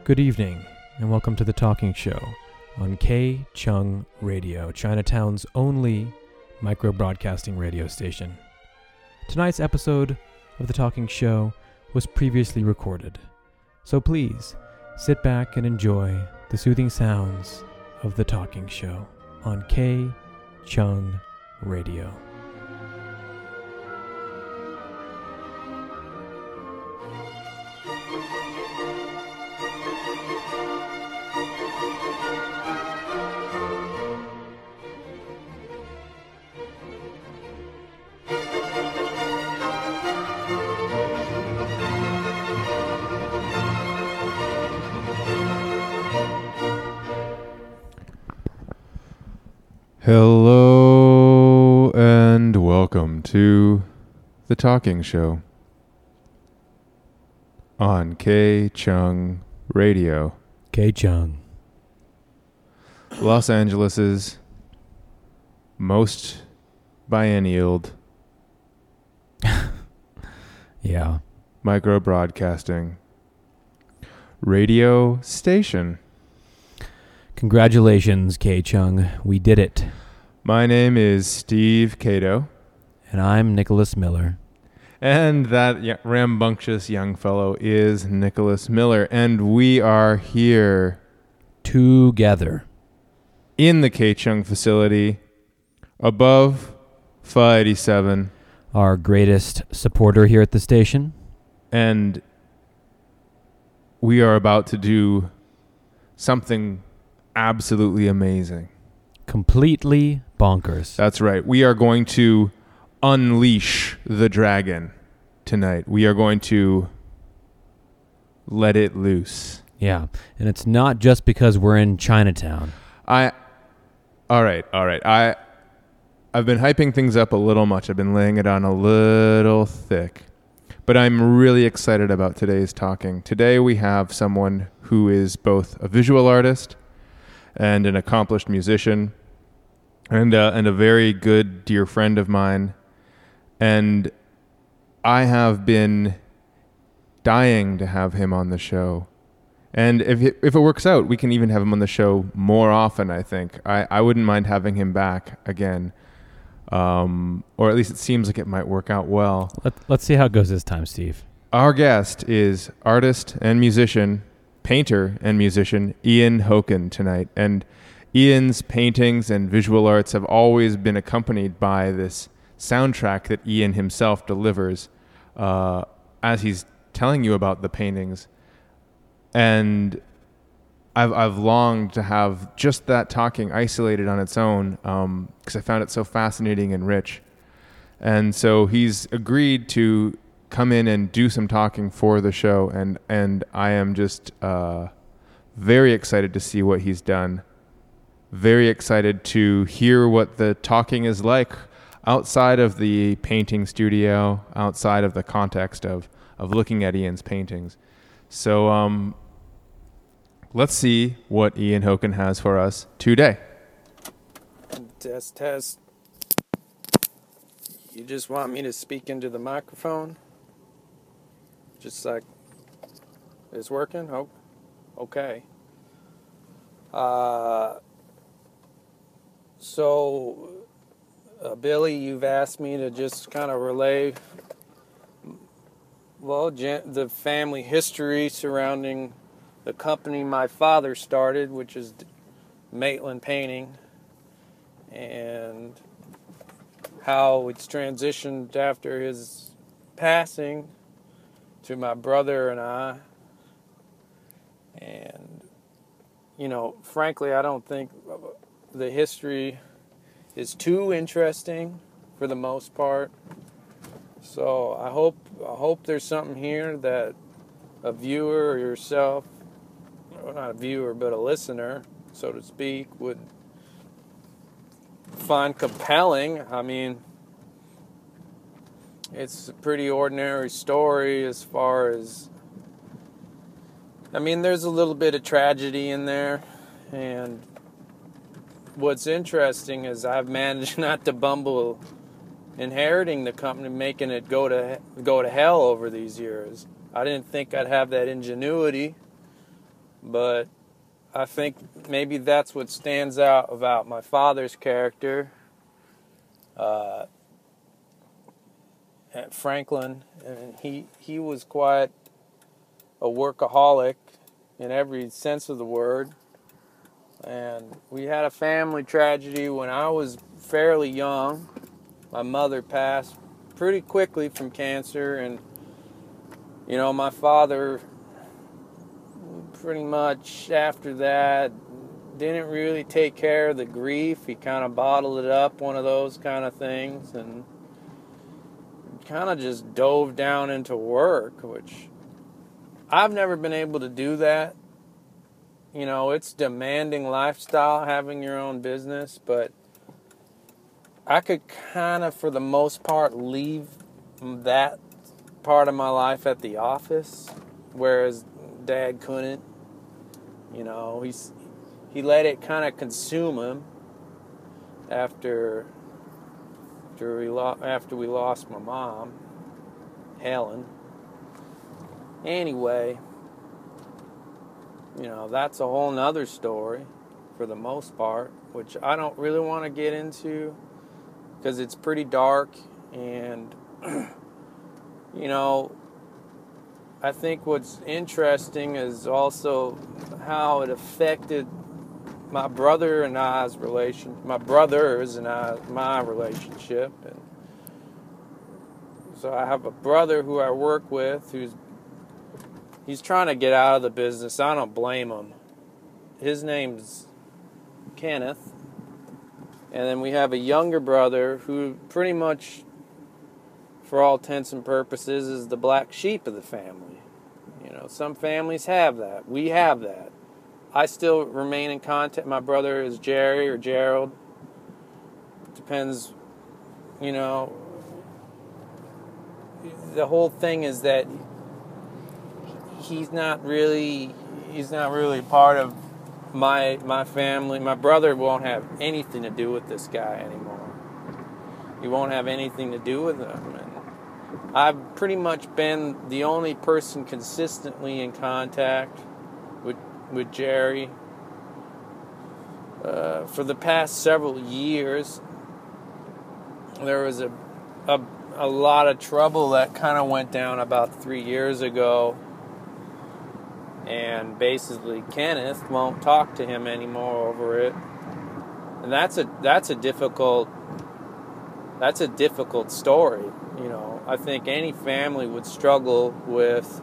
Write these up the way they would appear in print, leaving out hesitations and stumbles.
Good evening, and welcome to The Talking Show on K-Chung Radio, Chinatown's only micro-broadcasting radio station. Tonight's episode of The Talking Show was previously recorded, so please sit back and enjoy the soothing sounds of The Talking Show on K-Chung Radio. Hello and welcome to The Talking Show on K-Chung Radio. K-Chung. Los Angeles' most biennialed Yeah. micro-broadcasting radio station. Congratulations, K-Chung. We did it. My name is Steve Cato. And I'm Nicholas Miller. And that rambunctious young fellow is Nicholas Miller. And we are here Together. in the K-Chung facility above Phi 87. Our greatest supporter here at the station. And we are about to do something absolutely amazing. Completely bonkers. That's right. We are going to unleash the dragon tonight. We are going to let it loose. Yeah. And it's not just because we're in Chinatown. All right. I've been hyping things up a little much. I've been laying it on a little thick. But I'm really excited about today's talking. Today we have someone who is both a visual artist and an accomplished musician, and a very good dear friend of mine. And I have been dying to have him on the show. And if it works out, we can even have him on the show more often, I think. I wouldn't mind having him back again. Or at least it seems like it might work out well. Let's see how it goes this time, Steve. Our guest is artist and musician, painter and musician Ian Hoken tonight. And Ian's paintings and visual arts have always been accompanied by this soundtrack that Ian himself delivers as he's telling you about the paintings. And I've longed to have just that talking isolated on its own because I found it so fascinating and rich. And so he's agreed to come in and do some talking for the show, and I am just very excited to see what he's done. Very excited to hear what the talking is like outside of the painting studio, outside of the context of looking at Ian's paintings. So let's see what Ian Hoken has for us today. Test. You just want me to speak into the microphone? Just like it's working? Oh, okay. So, Billy, you've asked me to just kind of relay, the family history surrounding the company my father started, which is Maitland Painting, and how it's transitioned after his passing to my brother and I. And, frankly, I don't think the history is too interesting for the most part. So I hope there's something here that a viewer or yourself, well, not a viewer, but a listener, so to speak, would find compelling. I mean, it's a pretty ordinary story as far as, there's a little bit of tragedy in there, and what's interesting is I've managed not to bumble inheriting the company, making it go to hell over these years. I didn't think I'd have that ingenuity But I think maybe that's what stands out about my father's character. At Franklin, and he was quite a workaholic in every sense of the word. And we had a family tragedy when I was fairly young. My mother passed pretty quickly from cancer, and my father pretty much after that didn't really take care of the grief. He kind of bottled it up, one of those kind of things, and kind of just dove down into work, which I've never been able to do that. It's demanding lifestyle, having your own business, but I could kind of, for the most part, leave that part of my life at the office, whereas Dad couldn't. He let it kind of consume him after we lost my mom, Helen. Anyway, that's a whole nother story for the most part, which I don't really want to get into because it's pretty dark, and I think what's interesting is also how it affected my brothers and my relationship. And so I have a brother who I work with he's trying to get out of the business. I don't blame him. His name's Kenneth. And then we have a younger brother who pretty much, for all intents and purposes, is the black sheep of the family. Some families have that. We have that. I still remain in contact. My brother is Jerry or Gerald. Depends, The whole thing is that he's not really part of my family. My brother won't have anything to do with this guy anymore. He won't have anything to do with him. And I've pretty much been the only person consistently in contact with Jerry for the past several years. There was a lot of trouble that kind of went down about 3 years ago, and basically Kenneth won't talk to him anymore over it, and that's a difficult story. I think any family would struggle with.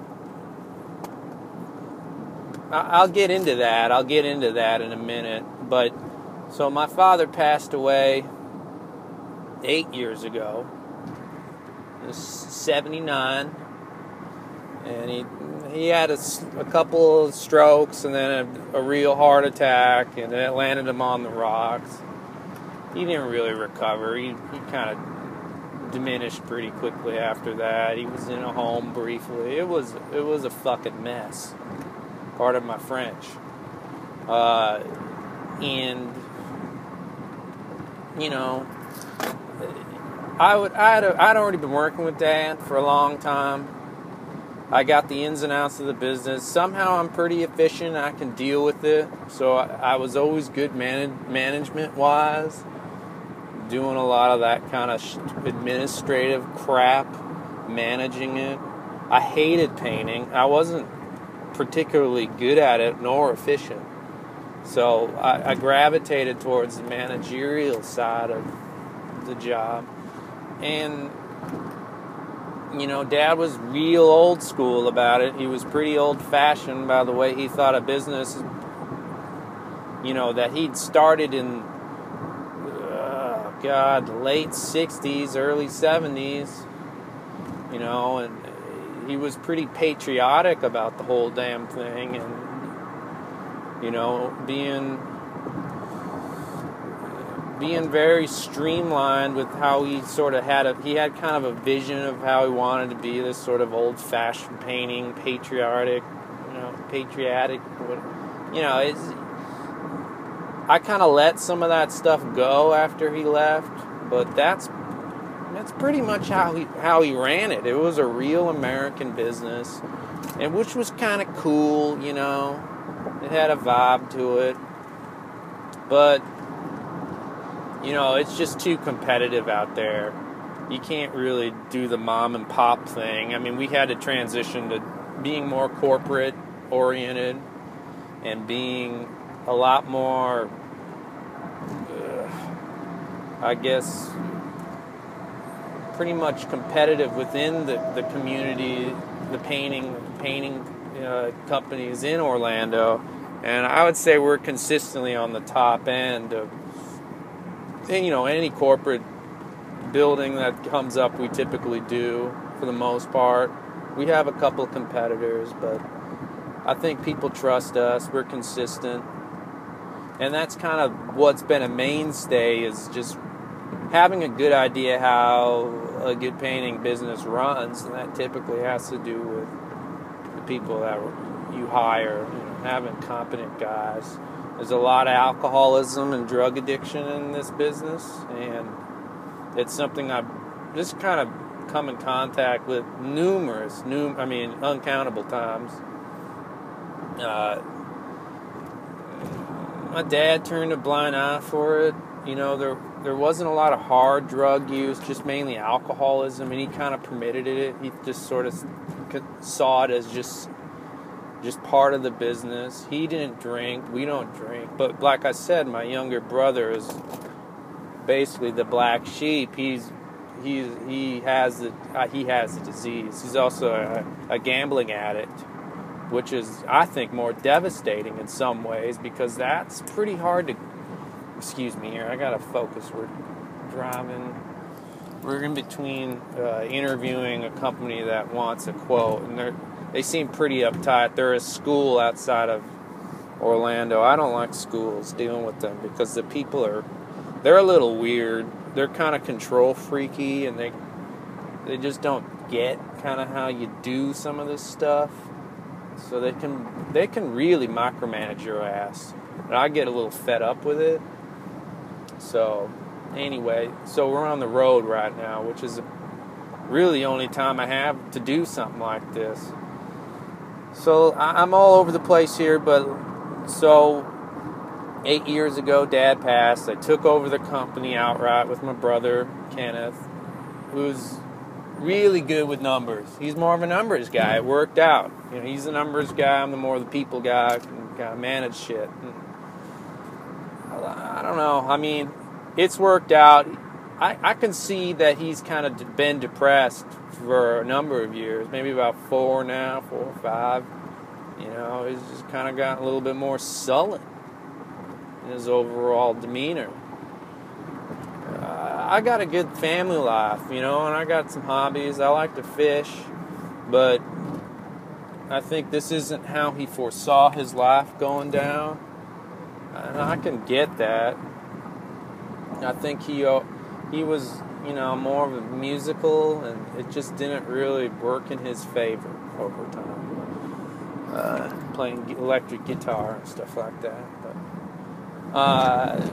I'll get into that in a minute. But so my father passed away 8 years ago. He was 79, and he had a couple of strokes and then a real heart attack, and it landed him on the rocks. He didn't really recover. He kind of diminished pretty quickly after that. He was in a home briefly. It was a fucking mess. Pardon my French. And I'd already been working with Dad for a long time. I got the ins and outs of the business. Somehow I'm pretty efficient. I can deal with it. So I was always good management-wise. Doing a lot of that kind of administrative crap, managing it. I hated painting. I wasn't particularly good at it, nor efficient. So I gravitated towards the managerial side of the job. And, Dad was real old school about it. He was pretty old-fashioned by the way he thought of business, that he'd started in late 60s, early 70s, and he was pretty patriotic about the whole damn thing, and, being very streamlined with how he sort of he had kind of a vision of how he wanted to be this sort of old-fashioned painting, patriotic, I kind of let some of that stuff go after he left, but that's pretty much how he ran it. It was a real American business. and which was kind of cool, you know. It had a vibe to it, but you know, it's just too competitive out there. You can't really do the mom and pop thing. I mean, we had to transition to being more corporate oriented and being a lot more, I guess, pretty much competitive within the community, the painting companies in Orlando. And I would say we're consistently on the top end of, you know, any corporate building that comes up. We typically do, for the most part. We have a couple of competitors, but I think people trust us. We're consistent. And that's kind of what's been a mainstay, is just having a good idea how a good painting business runs. And that typically has to do with the people that you hire, you know, having competent guys. There's a lot of alcoholism and drug addiction in this business, and it's something I've just kind of come in contact with uncountable times. My dad turned a blind eye for it. You know, there wasn't a lot of hard drug use, just mainly alcoholism, and he kind of permitted it. He just sort of saw it as just part of the business. He didn't drink, we don't drink. But like I said, my younger brother is basically the black sheep. He has the disease. He's also a gambling addict, which is, I think, more devastating in some ways, because that's pretty hard to... Excuse me here, I gotta focus. We're driving. We're in between interviewing a company that wants a quote, and they seem pretty uptight. They're a school outside of Orlando. I don't like schools, dealing with them, because the people they're a little weird. They're kind of control freaky, and they just don't get kind of how you do some of this stuff. So they can really micromanage your ass. And I get a little fed up with it. So anyway, we're on the road right now, which is really the only time I have to do something like this. So I'm all over the place here, but 8 years ago, Dad passed. I took over the company outright with my brother, Kenneth, who's really good with numbers. He's more of a numbers guy. It worked out. You know, he's the numbers guy. I'm the more the people guy. I can kind of manage shit. And I don't know. I mean, it's worked out. I can see that he's kind of been depressed for a number of years, maybe about 4 or 5. You know, he's just kind of gotten a little bit more sullen in his overall demeanor. I got a good family life, you know, and I got some hobbies. I like to fish, but I think this isn't how he foresaw his life going down, and I can get that. I think he was, you know, more of a musical, and it just didn't really work in his favor over time. Playing electric guitar and stuff like that. But,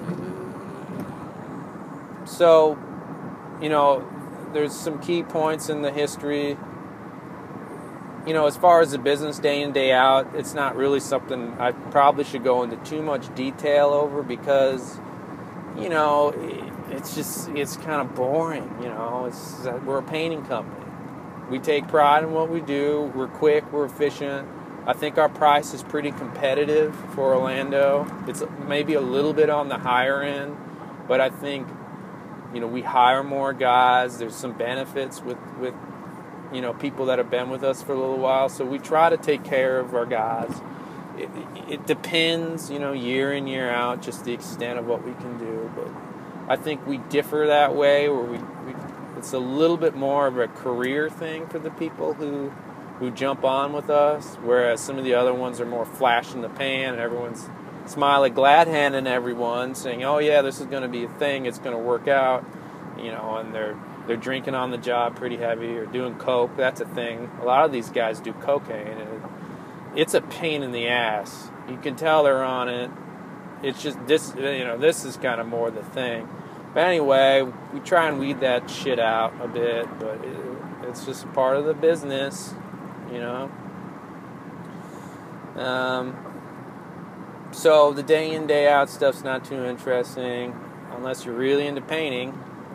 so, you know, there's some key points in the history. You know, as far as the business day in, day out, it's not really something I probably should go into too much detail over, because, you know, it's kind of boring, you know. We're a painting company. We take pride in what we do. We're quick, we're efficient. I think our price is pretty competitive for Orlando. It's maybe a little bit on the higher end, but I think, you know, we hire more guys. There's some benefits with you know, people that have been with us for a little while. So we try to take care of our guys. It depends, you know, year in, year out, just the extent of what we can do. But I think we differ that way, where it's a little bit more of a career thing for the people who jump on with us, whereas some of the other ones are more flash in the pan, and everyone's smiling, glad-handing everyone, saying, oh yeah, this is going to be a thing, it's going to work out, you know, and they're drinking on the job pretty heavy, or doing coke. That's a thing. A lot of these guys do cocaine, and it's a pain in the ass. You can tell they're on it. It's just this, you know, this is kind of more the thing. But anyway, we try and weed that shit out a bit, but it's just part of the business, you know. So the day in, day out stuff's not too interesting unless you're really into painting.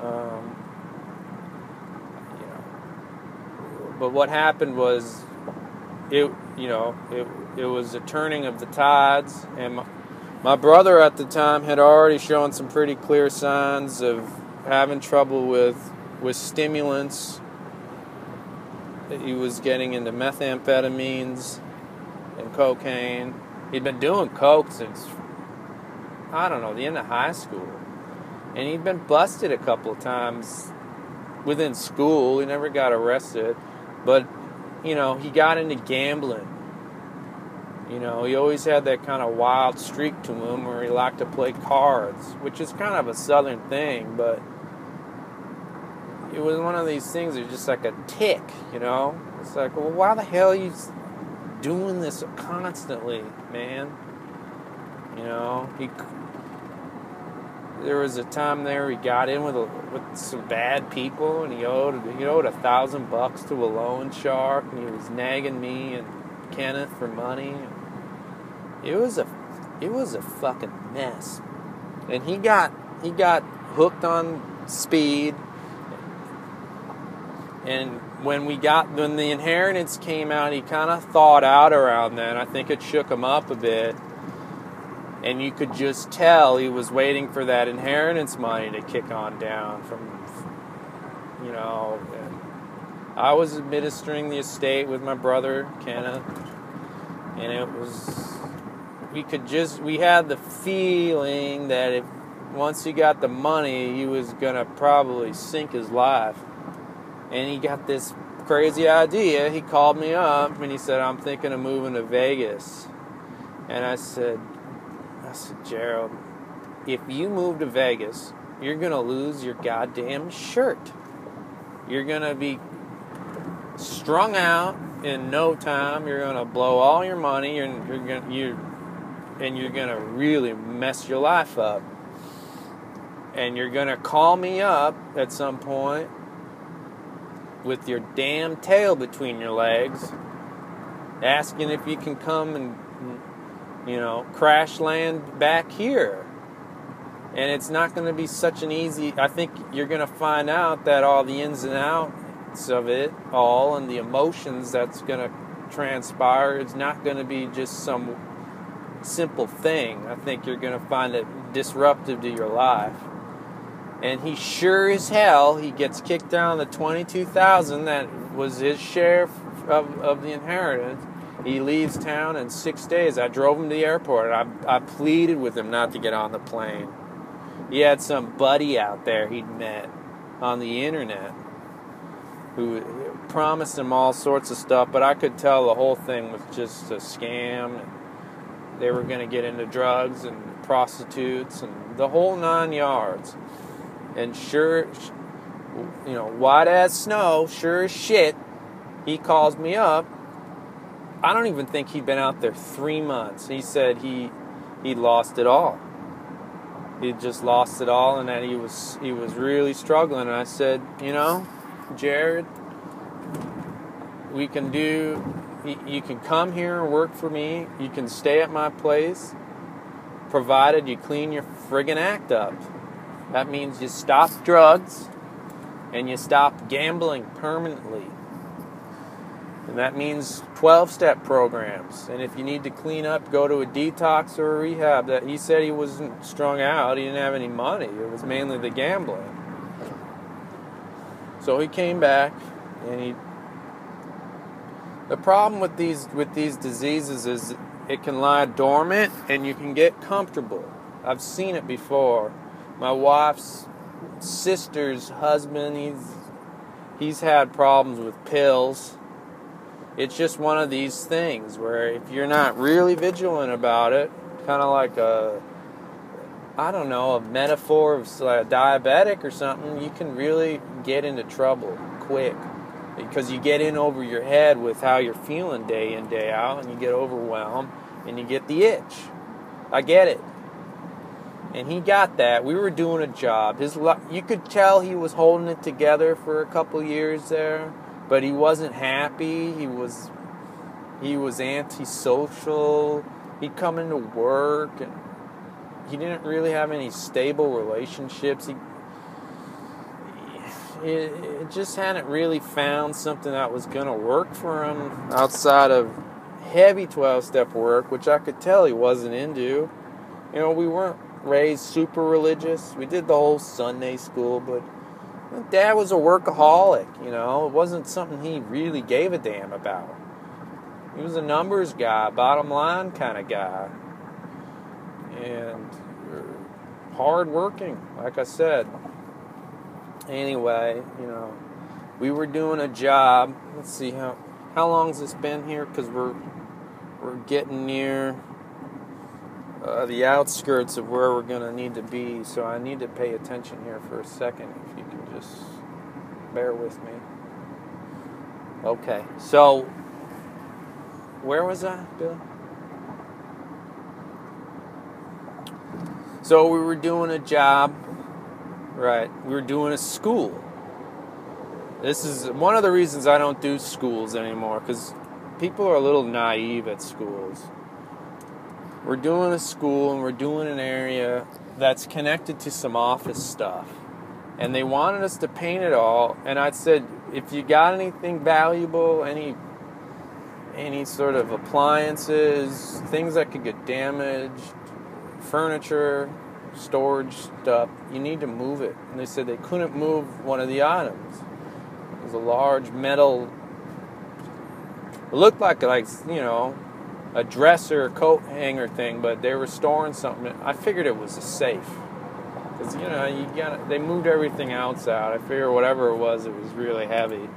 But what happened was, it was a turning of the tides, and my brother at the time had already shown some pretty clear signs of having trouble with stimulants. He was getting into methamphetamines and cocaine. He'd been doing coke since, I don't know, the end of high school. And he'd been busted a couple of times within school. He never got arrested. But, he got into gambling. He always had that kind of wild streak to him where he liked to play cards, which is kind of a southern thing, but it was one of these things that was just like a tick, It's like, well, why the hell are you doing this constantly, man? There was a time there he got in with some bad people, and he owed $1,000 to a loan shark, and he was nagging me and Kenneth for money. It was a fucking mess, and he got hooked on speed. And when the inheritance came out, he kind of thawed out around then. I think it shook him up a bit. And you could just tell he was waiting for that inheritance money to kick on down and I was administering the estate with my brother, Kenneth. And we had the feeling that once he got the money, he was going to probably sink his life. And he got this crazy idea. He called me up and he said, I'm thinking of moving to Vegas. And I said, Gerald, if you move to Vegas, you're going to lose your goddamn shirt. You're going to be strung out in no time. You're going to blow all your money. You're going to really mess your life up. And you're going to call me up at some point with your damn tail between your legs, asking if you can come and crash land back here. And it's not going to be such an easy... I think you're going to find out that all the ins and outs of it all and the emotions that's going to transpire, it's not going to be just some simple thing. I think you're going to find it disruptive to your life. And he sure as hell, he gets kicked down the $22,000 that was his share of the inheritance. He leaves town in 6 days. I drove him to the airport. I pleaded with him not to get on the plane. He had some buddy out there he'd met on the internet who promised him all sorts of stuff, but I could tell the whole thing was just a scam. They were going to get into drugs and prostitutes and the whole 9 yards. And sure, white as snow, sure as shit, he calls me up. I don't even think he'd been out there 3 months. He said he lost it all. He just lost it all, and that he was really struggling. And I said, Jared, you can come here and work for me. You can stay at my place, provided you clean your friggin' act up. That means you stop drugs and you stop gambling permanently. And that means 12-step programs. And if you need to clean up, go to a detox or a rehab. That he said he wasn't strung out. He didn't have any money. It was mainly the gambling. So he came back, and the problem with these diseases is it can lie dormant and you can get comfortable. I've seen it before. My wife's sister's husband, he's had problems with pills. It's just one of these things where if you're not really vigilant about it, kind of like a metaphor of like a diabetic or something, you can really get into trouble quick. Because you get in over your head with how you're feeling day in, day out, and you get overwhelmed, and you get the itch. I get it. And he got that. We were doing a job. You could tell he was holding it together for a couple years there, but he wasn't happy. He was He was antisocial. He'd come into work, and he didn't really have any stable relationships. He just hadn't really found something that was going to work for him outside of heavy 12-step work, which I could tell he wasn't into. You know, we weren't raised super religious. We did the whole Sunday school, but Dad was a workaholic, you know. It wasn't something he really gave a damn about. He was a numbers guy, bottom line kind of guy. And hard working, like I said. Anyway, you know, we were doing a job. Let's see, how long's this been here? Because we're getting near the outskirts of where we're going to need to be. So I need to pay attention here for a second. If you can just bear with me. Okay, so where was I, Bill? So we were doing a job, right? We were doing a school. This is one of the reasons I don't do schools anymore, because people are a little naive at schools. We're doing a school, and we're doing an area that's connected to some office stuff. And they wanted us to paint it all, and I said, if you got anything valuable, any sort of appliances, things that could get damaged, furniture, storage stuff, you need to move it. And they said they couldn't move one of the items. It was a large metal, it looked like you know, a dresser, coat hanger thing, but they were storing something. I figured it was a safe. Because, you know, they moved everything outside. I figured whatever it was really heavy.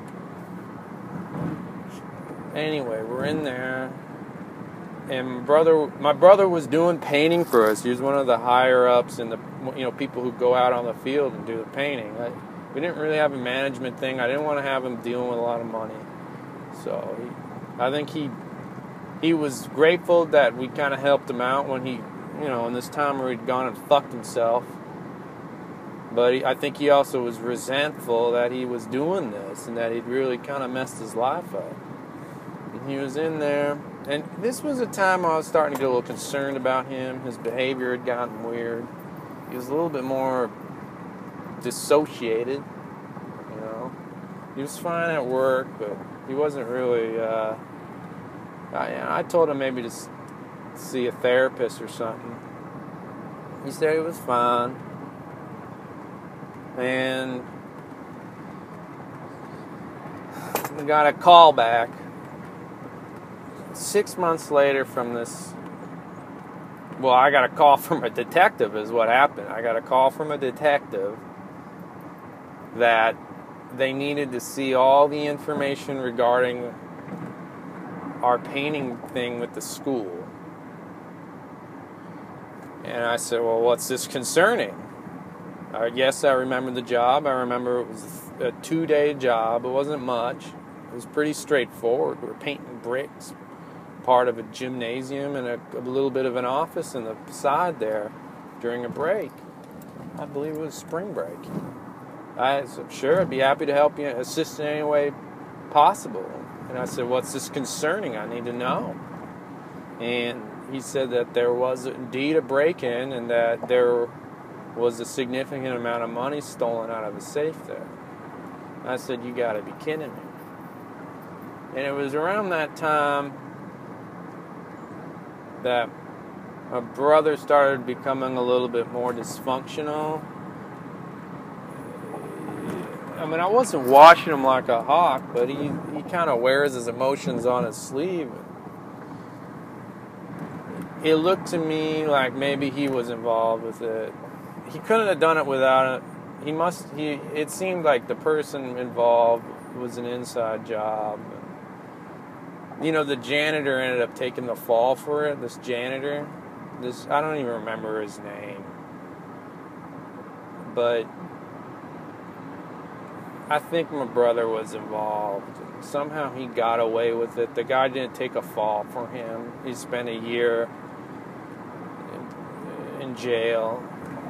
Anyway, we're in there, and my brother was doing painting for us. He was one of the higher ups and the, you know, people who go out on the field and do the painting. We didn't really have a management thing. I didn't want to have him dealing with a lot of money, so I think he was grateful that we kind of helped him out when he, you know, in this time where he'd gone and fucked himself. But I think he also was resentful that he was doing this and that he'd really kind of messed his life up. He was in there, and this was a time I was starting to get a little concerned about him. His behavior had gotten weird. He was a little bit more dissociated, you know. He was fine at work, but he wasn't really, I told him maybe to see a therapist or something. He said he was fine, and we got a call back 6 months later from this. Well, I got a call from a detective is what happened. I got a call from a detective that they needed to see all the information regarding our painting thing with the school. And I said, well, what's this concerning? Yes, I remember the job. I remember it was a 2-day job. It wasn't much. It was pretty straightforward. We were painting bricks, part of a gymnasium and a little bit of an office in the side there during a break. I believe it was spring break. I said, sure, I'd be happy to help you, assist in any way possible. And I said, what's this concerning? I need to know. And he said that there was indeed a break-in and that there was a significant amount of money stolen out of the safe there. I said, you got to be kidding me. And it was around that time that my brother started becoming a little bit more dysfunctional. I mean, I wasn't watching him like a hawk, but he kind of wears his emotions on his sleeve. It looked to me like maybe he was involved with it. He couldn't have done it without it. It seemed like the person involved was an inside job. You know, the janitor ended up taking the fall for it. This janitor, I don't even remember his name, but I think my brother was involved. Somehow he got away with it. The guy didn't take a fall for him. He spent a year in jail.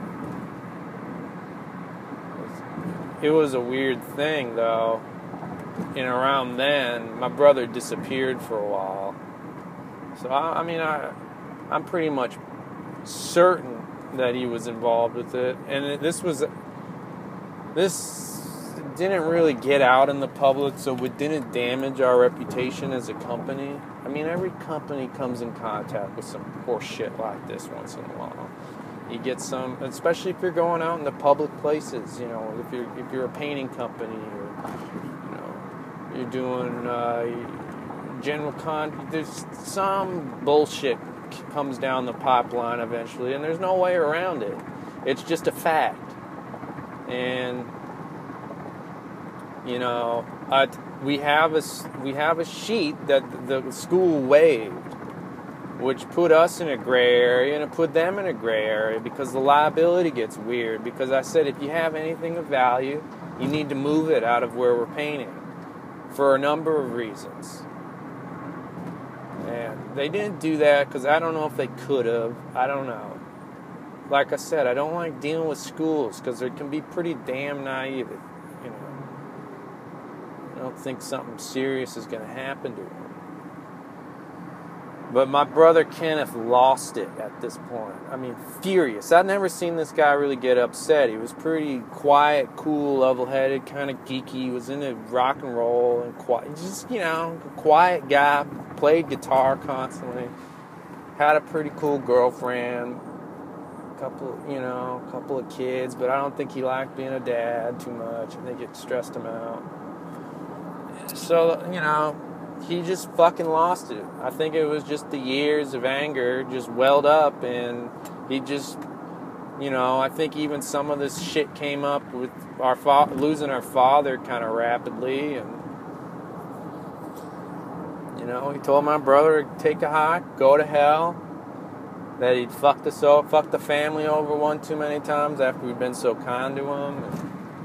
It was a weird thing, though. and around then, my brother disappeared for a while. So, I'm pretty much certain that he was involved with it. And this didn't really get out in the public, so it didn't damage our reputation as a company. I mean, every company comes in contact with some horse shit like this once in a while. You get some, especially if you're going out in the public places. You know, if you're a painting company, or you're doing there's some bullshit comes down the pipeline eventually, and there's no way around it. It's just a fact. And we have a sheet that the school waived, which put us in a gray area, and it put them in a gray area, because the liability gets weird. Because I said, if you have anything of value, you need to move it out of where we're painting, for a number of reasons. And they didn't do that, because I don't know if they could have. I don't know. Like I said, I don't like dealing with schools, because they can be pretty damn naive. I don't think something serious is going to happen to them. But my brother Kenneth lost it at this point. I mean, furious. I'd never seen this guy really get upset. He was pretty quiet, cool, level-headed, kind of geeky. He was into rock and roll and quiet. Just, a quiet guy. Played guitar constantly. Had a pretty cool girlfriend. Couple of kids. But I don't think he liked being a dad too much. I think it stressed him out. So, he just fucking lost it. I think it was just the years of anger just welled up, and he just, I think even some of this shit came up with our losing our father kind of rapidly, and he told my brother to take a hike, go to hell, that he'd fucked the family over one too many times after we'd been so kind to him. And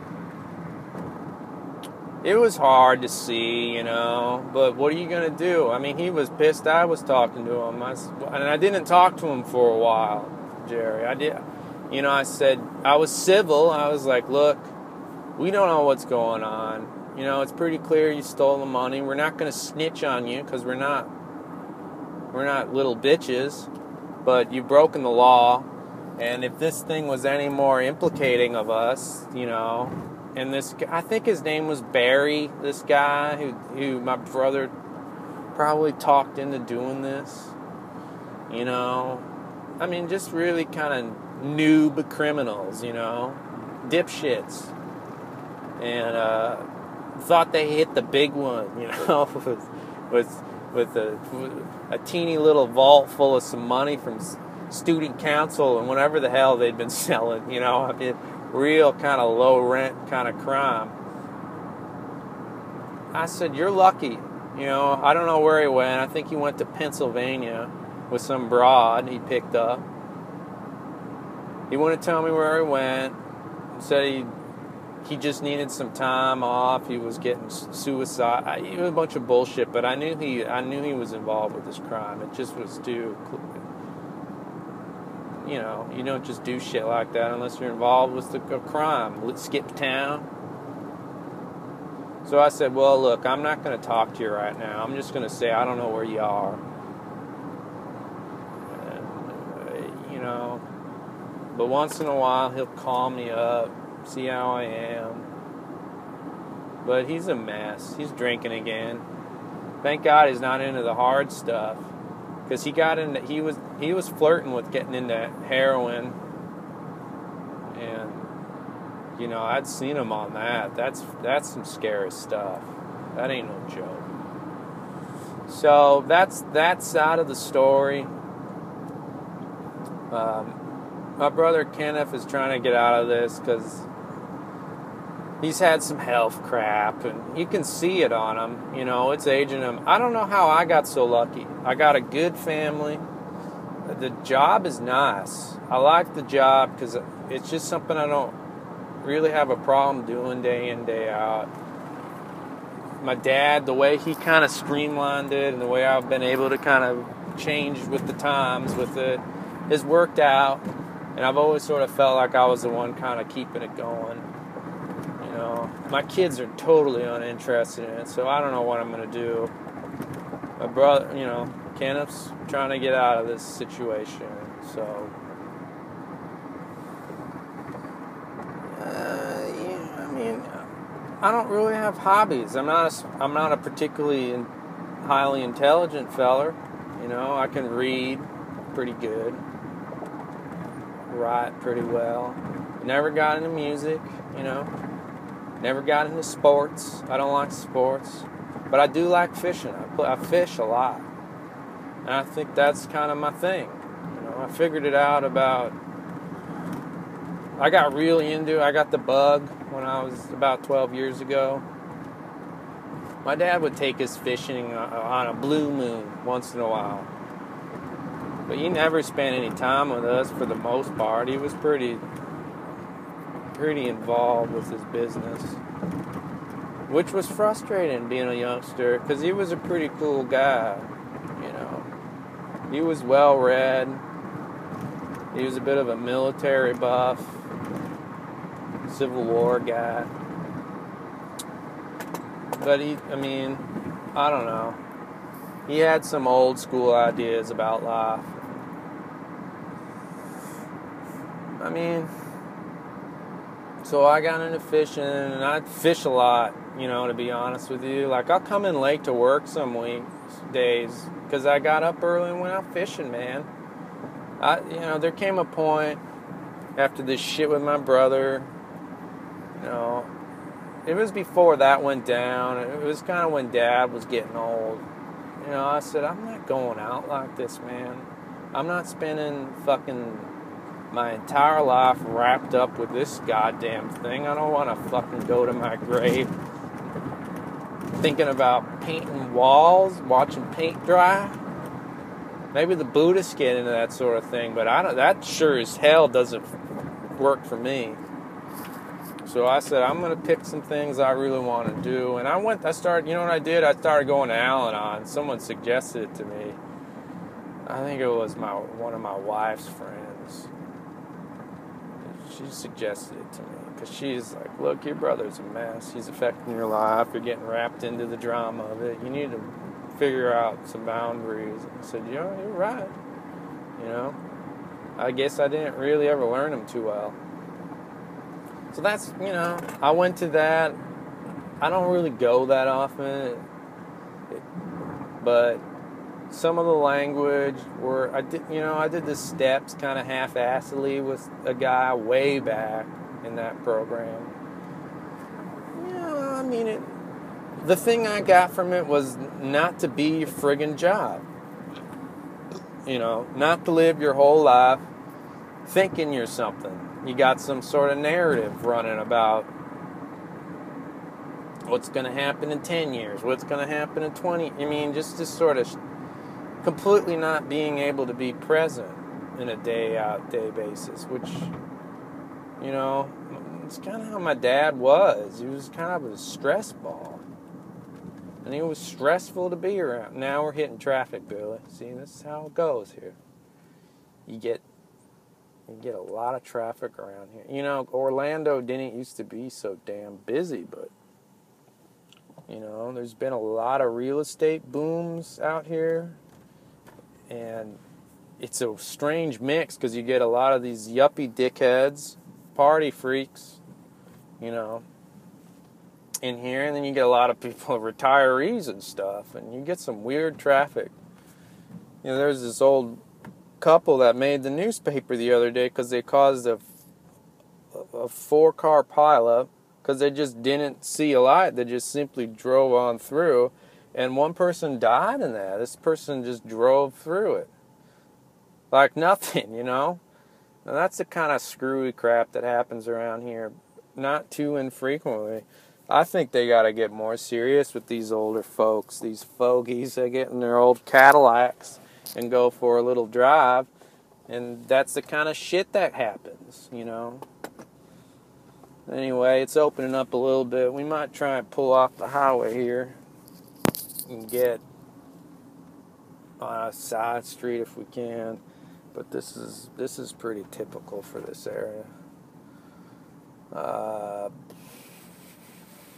it was hard to see, but what are you going to do? I mean, he was pissed I was talking to him. And I didn't talk to him for a while, Jerry. I did. I said, I was civil. I was like, look, we don't know what's going on. It's pretty clear you stole the money. We're not going to snitch on you, because we're not little bitches, but you've broken the law. And if this thing was any more implicating of us, and this, I think his name was Barry, this guy who my brother probably talked into doing this. I mean, just really kind of noob criminals, dipshits. And thought they hit the big one, with a teeny little vault full of some money from student council and whatever the hell they'd been selling, I mean, real kind of low rent kind of crime. I said, you're lucky. I don't know where he went. I think he went to Pennsylvania with some broad he picked up. He wouldn't tell me where he went. He said he just needed some time off. He was getting suicide. It was a bunch of bullshit, but I knew he was involved with this crime. It just was too. You don't just do shit like that unless you're involved with a crime. Let's skip town. So I said, well, look, I'm not going to talk to you right now. I'm just going to say I don't know where you are. And, but once in a while he'll call me up, see how I am. But he's a mess. He's drinking again. Thank God he's not into the hard stuff. Because he was flirting with getting into heroin, and I'd seen him on that. That's some scary stuff. That ain't no joke. So that's out of the story. My brother Kenneth is trying to get out of this because he's had some health crap, and you can see it on him. It's aging him. I don't know how I got so lucky. I got a good family. The job is nice. I like the job because it's just something I don't really have a problem doing day in, day out. My dad, the way he kind of streamlined it and the way I've been able to kind of change with the times with it has worked out. And I've always sort of felt like I was the one kind of keeping it going. my kids are totally uninterested in it, so I don't know what I'm going to do. My brother, Kenneth's trying to get out of this situation, so... I don't really have hobbies. I'm not a particularly highly intelligent feller. I can read pretty good, write pretty well. Never got into music, Never got into sports. I don't like sports, but I do like fishing. I fish a lot, and I think that's kind of my thing. I figured it out I got really into it. I got the bug when I was about 12 years ago. My dad would take us fishing on a blue moon once in a while. But he never spent any time with us for the most part. He was pretty involved with his business, which was frustrating being a youngster because he was a pretty cool guy. He was well-read. He was a bit of a military buff, Civil War guy. But I don't know. He had some old school ideas about life. So I got into fishing, and I'd fish a lot, to be honest with you. Like, I'll come in late to work some days, because I got up early and went out fishing, man. There came a point after this shit with my brother, it was before that went down. It was kind of when Dad was getting old. I said, I'm not going out like this, man. I'm not spending fucking my entire life wrapped up with this goddamn thing. I don't want to fucking go to my grave thinking about painting walls, watching paint dry. Maybe the Buddhists get into that sort of thing, but that sure as hell doesn't work for me. So I said, I'm going to pick some things I really want to do. And I started, you know what I did? I started going to Al-Anon. Someone suggested it to me. I think it was one of my wife's friends. She suggested it to me because she's like, look, your brother's a mess. He's affecting your life. You're getting wrapped into the drama of it. You need to figure out some boundaries. And I said, you're right. I guess I didn't really ever learn them too well. So that's, I went to that. I don't really go that often, but some of the language I did the steps kind of half-assedly with a guy way back in that program. The thing I got from it was not to be your friggin' job. Not to live your whole life thinking you're something. You got some sort of narrative running about what's going to happen in 10 years, what's going to happen in 20. Just this sort of completely not being able to be present in a day-out, day basis, which, it's kind of how my dad was. He was kind of a stress ball. And he was stressful to be around. Now we're hitting traffic, Billy. See, this is how it goes here. You get a lot of traffic around here. Orlando didn't used to be so damn busy, but, there's been a lot of real estate booms out here. And it's a strange mix because you get a lot of these yuppie dickheads, party freaks, in here. And then you get a lot of people, retirees and stuff. And you get some weird traffic. There's this old couple that made the newspaper the other day because they caused a 4-car pileup because they just didn't see a light. They just simply drove on through, and one person died in that. This person just drove through it like nothing, Now that's the kind of screwy crap that happens around here, not too infrequently. I think they got to get more serious with these older folks, these fogies that get in their old Cadillacs and go for a little drive, and that's the kind of shit that happens, Anyway, it's opening up a little bit. We might try and pull off the highway here and get on a side street if we can, but this is pretty typical for this area.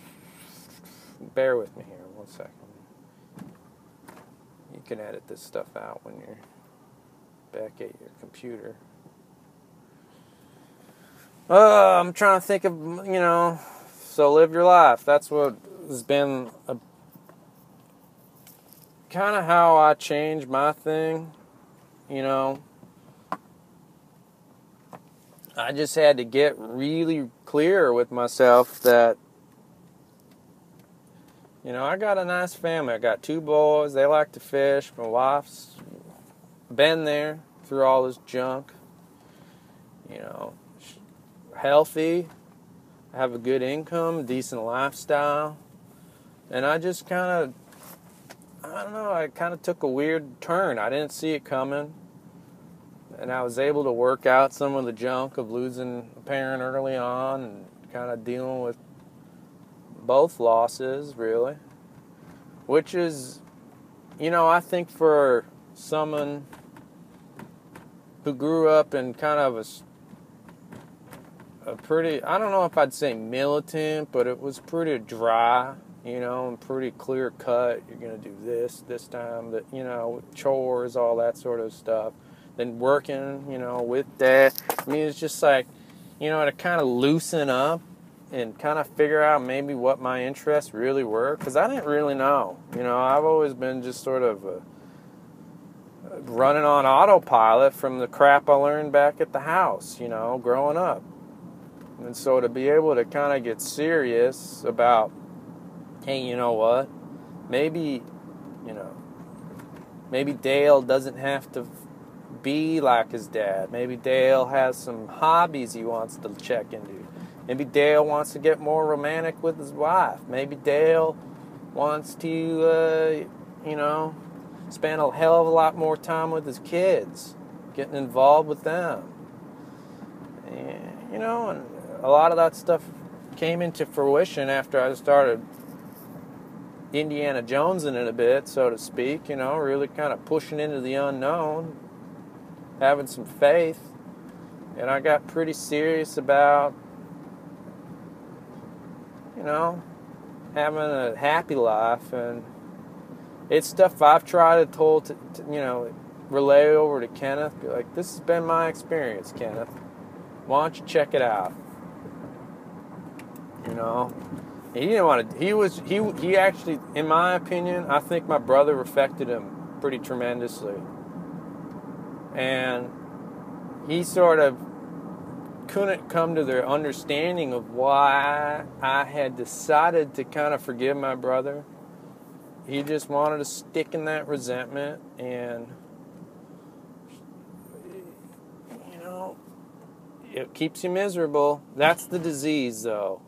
bear with me here 1 second. You can edit this stuff out when you're back at your computer. I'm trying to think of, so live your life. That's what has been kind of how I changed my thing, I just had to get really clear with myself that, I got a nice family. I got 2 boys. They like to fish. My wife's been there through all this junk. Healthy. I have a good income, decent lifestyle. And I just I kind of took a weird turn. I didn't see it coming. And I was able to work out some of the junk of losing a parent early on and kind of dealing with both losses, really. Which is, I think for someone who grew up in kind of a pretty, I don't know if I'd say militant, but it was pretty dry, and pretty clear cut. You're going to do this time, that, chores, all that sort of stuff. Then working, with Dad. I mean, it's just like, to kind of loosen up and kind of figure out maybe what my interests really were. Because I didn't really know. I've always been just sort of running on autopilot from the crap I learned back at the house, growing up. And so to be able to kind of get serious about, hey, you know what? Maybe Dale doesn't have to be like his dad. Maybe Dale has some hobbies he wants to check into. Maybe Dale wants to get more romantic with his wife. Maybe Dale wants to, spend a hell of a lot more time with his kids, getting involved with them. And, and a lot of that stuff came into fruition after I started Indiana Jonesing it a bit, so to speak, really kind of pushing into the unknown, having some faith. And I got pretty serious about, having a happy life. And it's stuff I've tried to relay over to Kenneth. Be like, this has been my experience, Kenneth. Why don't you check it out? He didn't want to. He actually, in my opinion, I think my brother affected him pretty tremendously. And he sort of couldn't come to the understanding of why I had decided to kind of forgive my brother. He just wanted to stick in that resentment, and it keeps you miserable. That's the disease, though,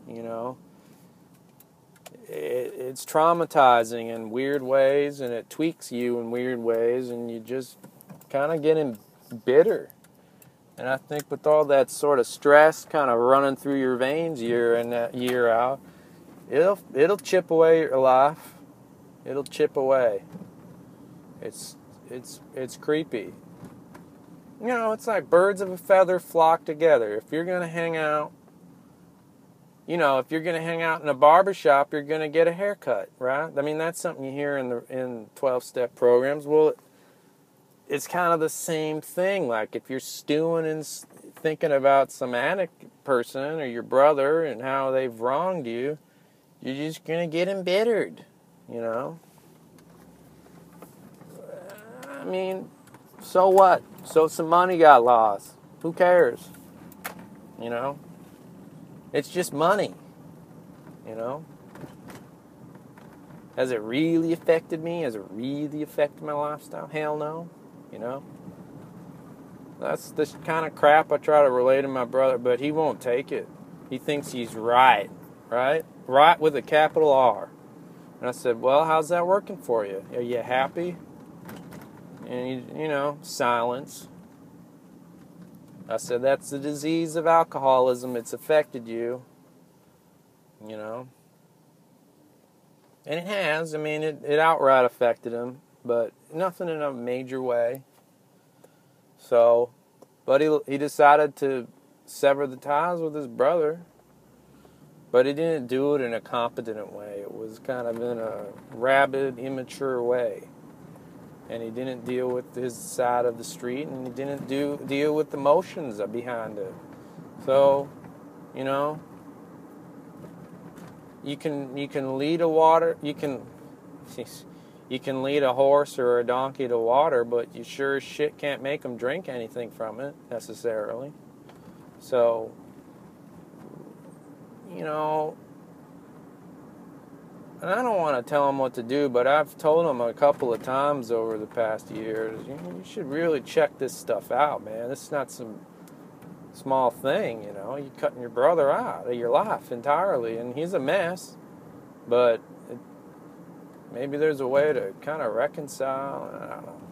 It's traumatizing in weird ways, and it tweaks you in weird ways, and you just kind of get bitter. And I think with all that sort of stress kind of running through your veins year in, year out, it'll chip away your life. It'll chip away. It's creepy. It's like birds of a feather flock together. If you're going to hang out, if you're going to hang out in a barbershop, you're going to get a haircut, right? I mean, that's something you hear in 12-step programs. Well, it's kind of the same thing. Like if you're stewing and thinking about some addict person or your brother and how they've wronged you, you're just going to get embittered, I mean, so what? So some money got lost. Who cares? It's just money, Has it really affected me? Has it really affected my lifestyle? Hell no, That's the kind of crap I try to relay to my brother, but he won't take it. He thinks he's right? Right with a capital R. And I said, well, how's that working for you? Are you happy? And, silence. I said, that's the disease of alcoholism. It's affected you, And it has. I mean, it outright affected him, but nothing in a major way. So, but he decided to sever the ties with his brother. But he didn't do it in a competent way. It was kind of in a rabid, immature way. And he didn't deal with his side of the street, and he didn't deal with the emotions behind it. So, you know, you can lead you can lead a horse or a donkey to water, but you sure as shit can't make them drink anything from it necessarily. So, you know, and I don't want to tell them what to do, but I've told them a couple of times over the past years, you should really check this stuff out, man. This is not some small thing, you know. You're cutting your brother out of your life entirely, and he's a mess. But maybe there's a way to kind of reconcile. I don't know.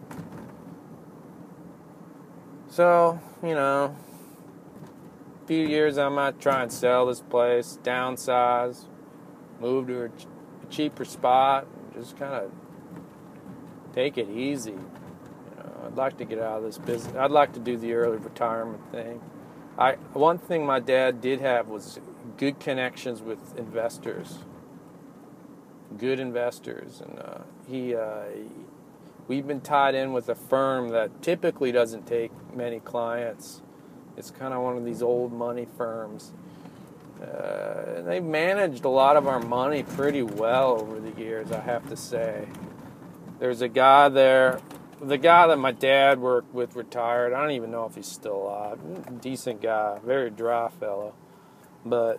So, you know, a few years I might try and sell this place, downsize, move to a cheaper spot, and just kind of take it easy. You know, I'd like to get out of this business. I'd like to do the early retirement thing. One thing my dad did have was good connections with investors, good investors, and we've been tied in with a firm that typically doesn't take many clients. It's kind of one of these old money firms. They've managed a lot of our money pretty well over the years, I have to say. There's a guy there, the guy that my dad worked with retired. I don't even know if he's still alive. Decent guy, very dry fellow. But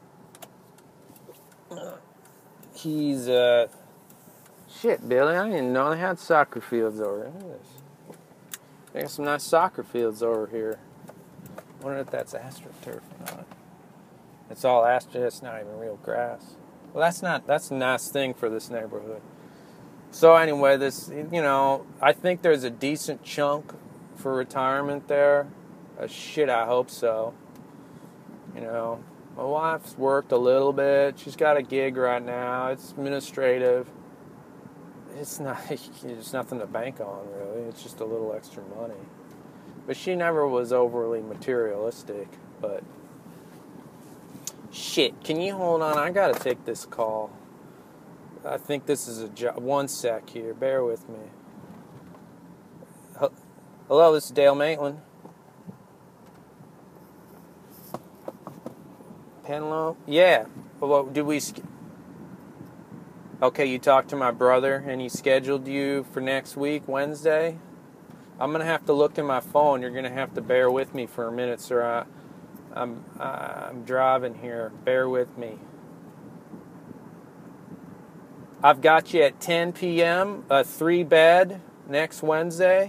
he's, shit, Billy, I didn't even know they had soccer fields over here. Look at this. They got some nice soccer fields over here. I wonder if that's AstroTurf or not. It's all Astro. It's not even real grass. Well, that's a nice thing for this neighborhood. So anyway, you know, I think there's a decent chunk for retirement there. Shit, I hope so. You know, my wife's worked a little bit. She's got a gig right now. It's administrative. It's not. There's nothing to bank on, really. It's just a little extra money. But she never was overly materialistic. But shit, can you hold on? I gotta take this call. I think this is a job. One sec here. Bear with me. Hello, this is Dale Maitland. Penelope? Yeah. Well, did we... Okay, you talked to my brother, and he scheduled you for next week, Wednesday? I'm going to have to look in my phone. You're going to have to bear with me for a minute, sir. I'm driving here. Bear with me. I've got you at 10 p.m., a 3-bed, next Wednesday.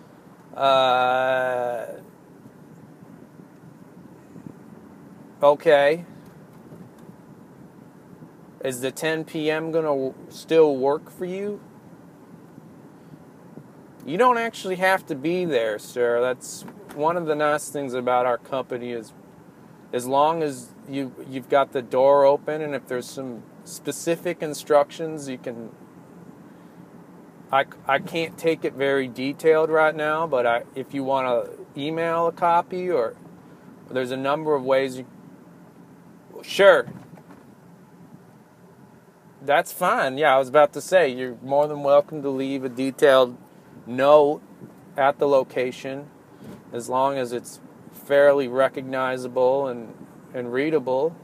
Okay. Is the 10 p.m. going to still work for you? You don't actually have to be there, sir. That's one of the nice things about our company is as long as you've got the door open, and if there's some specific instructions, you can... I can't take it very detailed right now, but if you want to email a copy, or there's a number of ways you... Sure. That's fine. Yeah, I was about to say, you're more than welcome to leave a detailed note at the location, as long as it's fairly recognizable and readable.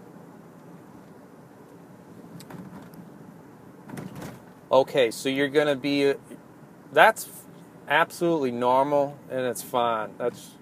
Okay, so you're going to be... That's absolutely normal, and it's fine.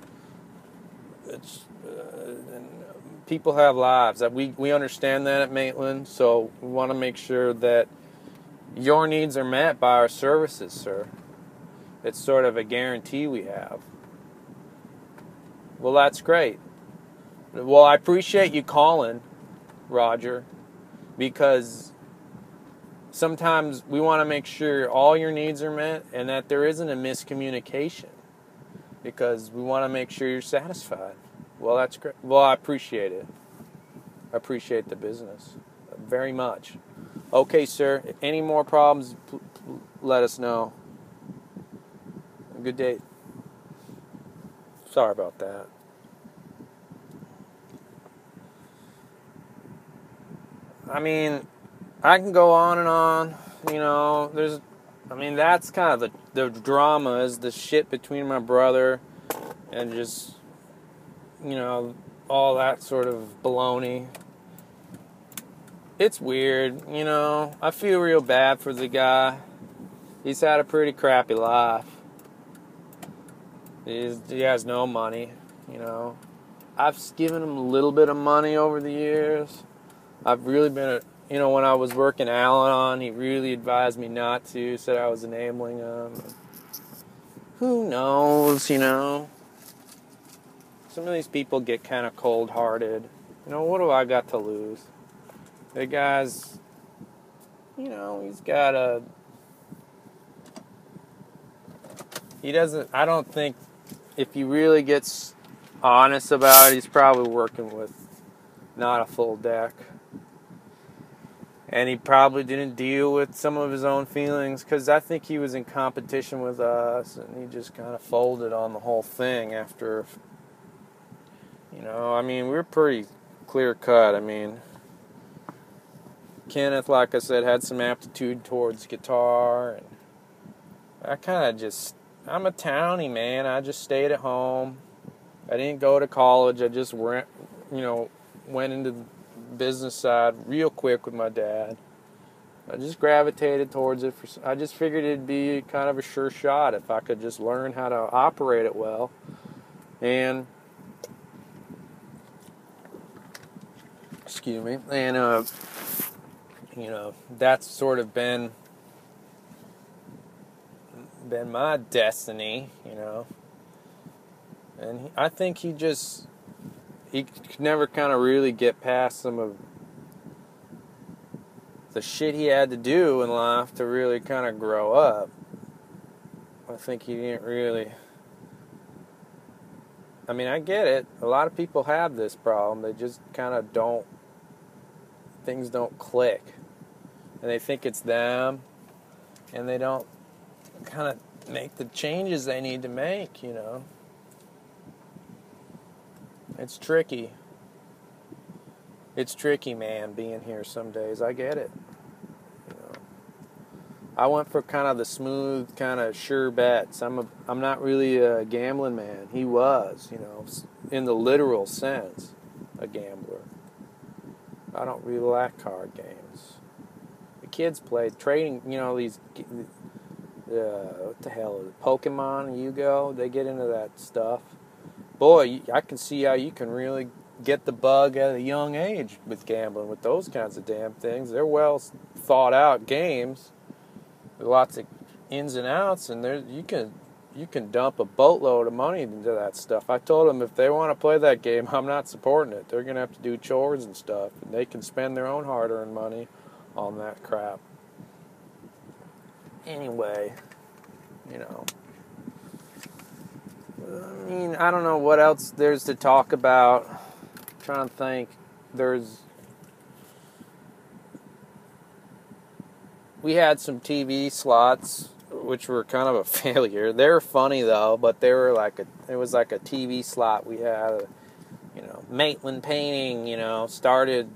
People have lives. We understand that at Maitland, so we want to make sure that your needs are met by our services, sir. It's sort of a guarantee we have. Well, that's great. Well, I appreciate you calling, Roger, because sometimes we want to make sure all your needs are met and that there isn't a miscommunication, because we want to make sure you're satisfied. Well, that's great. Well, I appreciate it. I appreciate the business very much. Okay, sir. If any more problems, let us know. Good day. Sorry about that. I mean, I can go on and on. That's kind of the drama is the shit between my brother and just, all that sort of baloney. It's weird, I feel real bad for the guy. He's had a pretty crappy life. He has no money, I've given him a little bit of money over the years. I've really been, when I was working Al-Anon, he really advised me not to, said I was enabling him. Who knows, Some of these people get kind of cold-hearted. What do I got to lose? The guy's, he's got I don't think, if he really gets honest about it, he's probably working with not a full deck. And he probably didn't deal with some of his own feelings, because I think he was in competition with us, and he just kind of folded on the whole thing after, we're pretty clear-cut. Kenneth, like I said, had some aptitude towards guitar, and I'm a townie, man. I just stayed at home. I didn't go to college. I just went into the business side real quick with my dad. I just gravitated towards it. I just figured it'd be kind of a sure shot if I could just learn how to operate it well. And, excuse me, and, that's sort of been my destiny, And I think he could never kind of really get past some of the shit he had to do in life to really kind of grow up. I think he didn't really... I get it. A lot of people have this problem. They just kind of don't... Things don't click. And they think it's them. And they don't kind of make the changes they need to make, It's tricky. It's tricky, man, being here some days. I get it. I went for kind of the smooth, kind of sure bets. I'm not really a gambling man. He was, in the literal sense, a gambler. I don't really like card games. The kids play trading, these, what the hell is it, Pokemon, Yu-Gi-Oh, they get into that stuff. Boy, I can see how you can really get the bug at a young age with gambling, with those kinds of damn things. They're well thought out games with lots of ins and outs, and you can dump a boatload of money into that stuff. I told them if they want to play that game, I'm not supporting it. They're going to have to do chores and stuff, and they can spend their own hard-earned money on that crap. Anyway, I don't know what else there's to talk about. I'm trying to think. We had some TV slots, which were kind of a failure. They were funny though, but they were it was like a TV slot. We had, Maitland painting, started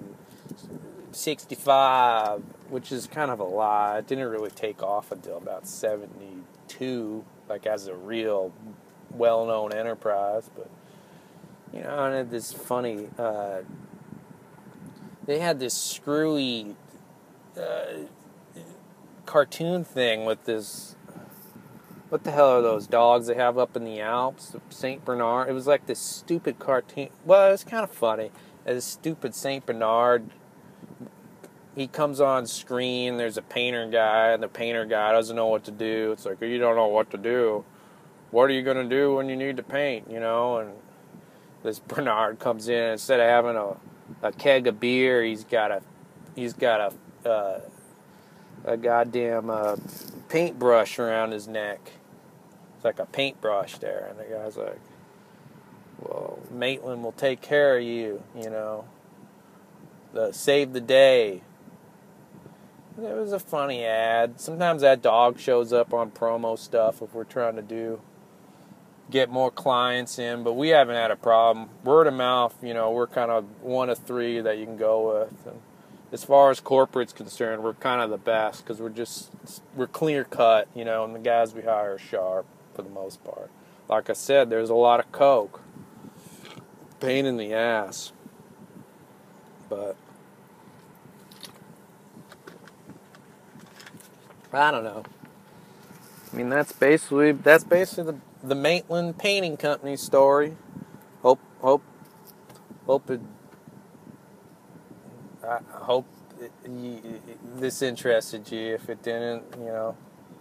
65, which is kind of a lie. It didn't really take off until about 72, as a real well-known enterprise. But, and it had this funny, they had this screwy cartoon thing with this, what the hell are those dogs they have up in the Alps? St. Bernard. It was like this stupid cartoon. Well, it was kind of funny. This stupid St. Bernard, he comes on screen, there's a painter guy, and the painter guy doesn't know what to do. It's like, you don't know what to do. What are you going to do when you need to paint, And this Bernard comes in, instead of having a keg of beer, he's got a goddamn paintbrush around his neck. It's like a paintbrush there, and the guy's like, well, Maitland will take care of you, save the day. It was a funny ad. Sometimes that dog shows up on promo stuff if we're trying to get more clients in, but we haven't had a problem. Word of mouth, we're kind of one of three that you can go with. And as far as corporate's concerned, we're kind of the best because we're clear cut, you know, and the guys we hire are sharp for the most part. Like I said, there's a lot of coke. Pain in the ass. But I don't know. I mean, that's basically the Maitland Painting Company story. I hope this interested you. If it didn't, you know,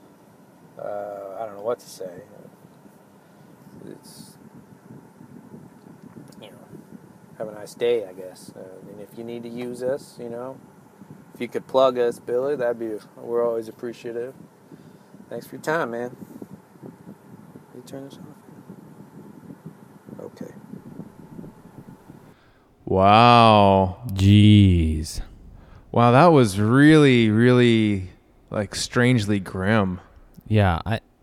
I don't know what to say. It's, you know, have a nice day, I guess. And if you need to use us, you know, if you could plug us, Billy, we're always appreciative. Thanks for your time, man. You turn this off? Okay. Wow. Jeez. Wow, that was really, really, like, strangely grim. Yeah,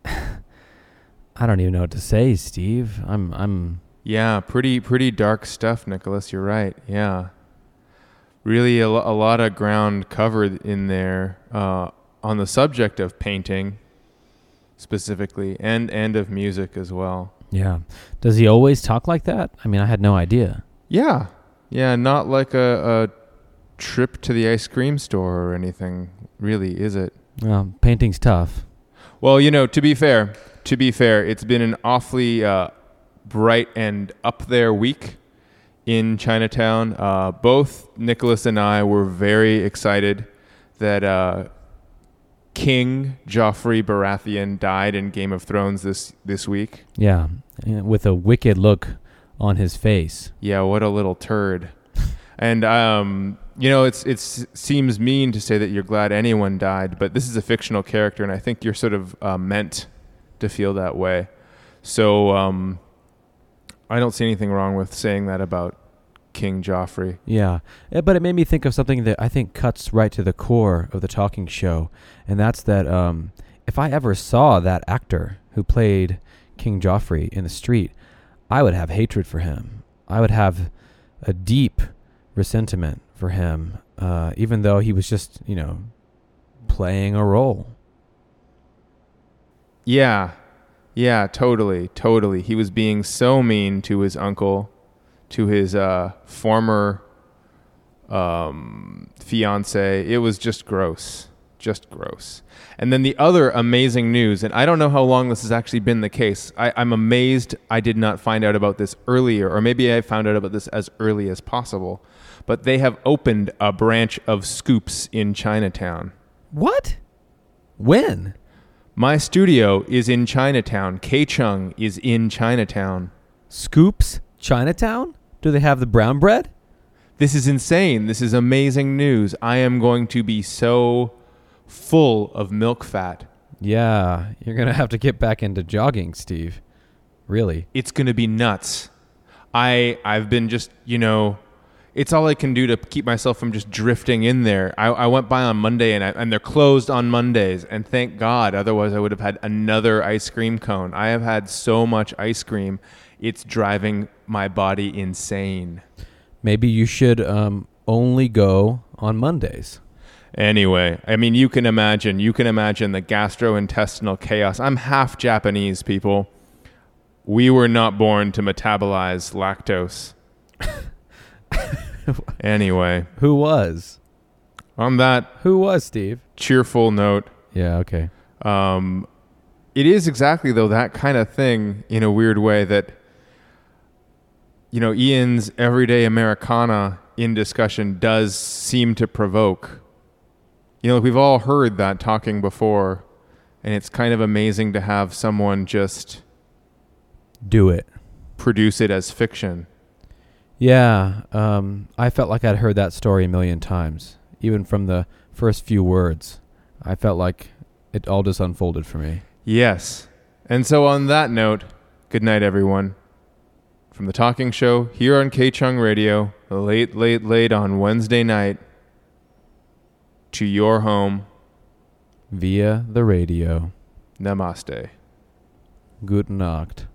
I don't even know what to say, Steve. I'm Yeah, pretty dark stuff, Nicholas. You're right. Yeah. Really a lot of ground covered in there on the subject of painting specifically and of music as well. Yeah. Does he always talk like that? I mean, I had no idea. Yeah. Yeah, not like a trip to the ice cream store or anything, really, is it? Well, painting's tough. Well, you know, to be fair, it's been an awfully bright and up there week in Chinatown. Both Nicholas and I were very excited that King Joffrey Baratheon died in Game of Thrones this week. Yeah, with a wicked look on his face. Yeah, what a little turd. And you know, it seems mean to say that you're glad anyone died, but this is a fictional character, and I think you're sort of meant to feel that way. So I don't see anything wrong with saying that about King Joffrey. Yeah, but it made me think of something that I think cuts right to the core of the talking show, and that's that if I ever saw that actor who played King Joffrey in the street, I would have hatred for him. I would have a deep resentment for him, even though he was just, you know, playing a role. Yeah, totally. He was being so mean to his uncle, to his former fiance. It was just gross. And then the other amazing news, and I don't know how long this has actually been the case. I'm amazed I did not find out about this earlier, or maybe I found out about this as early as possible. But they have opened a branch of Scoops in Chinatown. What? When? My studio is in Chinatown. K-Chung is in Chinatown. Scoops? Chinatown? Do they have the brown bread? This is insane. This is amazing news. I am going to be so full of milk fat. Yeah, you're going to have to get back into jogging, Steve. Really. It's going to be nuts. I've been just, you know, it's all I can do to keep myself from just drifting in there. I went by on Monday, and they're closed on Mondays, and thank God. Otherwise, I would have had another ice cream cone. I have had so much ice cream, it's driving my body insane. Maybe you should only go on Mondays. Anyway, I mean, you can imagine the gastrointestinal chaos. I'm half Japanese, people. We were not born to metabolize lactose. Anyway. Who was? On that Who was, Steve? cheerful note. Yeah, okay. It is exactly, though, that kind of thing in a weird way that, you know, Ian's everyday Americana in discussion does seem to provoke. You know, we've all heard that talking before, and it's kind of amazing to have someone just do it. Produce it as fiction. Yeah, I felt like I'd heard that story a million times. Even from the first few words, I felt like it all just unfolded for me. Yes. And so on that note, good night, everyone. From the Talking Show here on K-Chung Radio, late on Wednesday night, to your home. Via the radio. Namaste. Guten Nacht.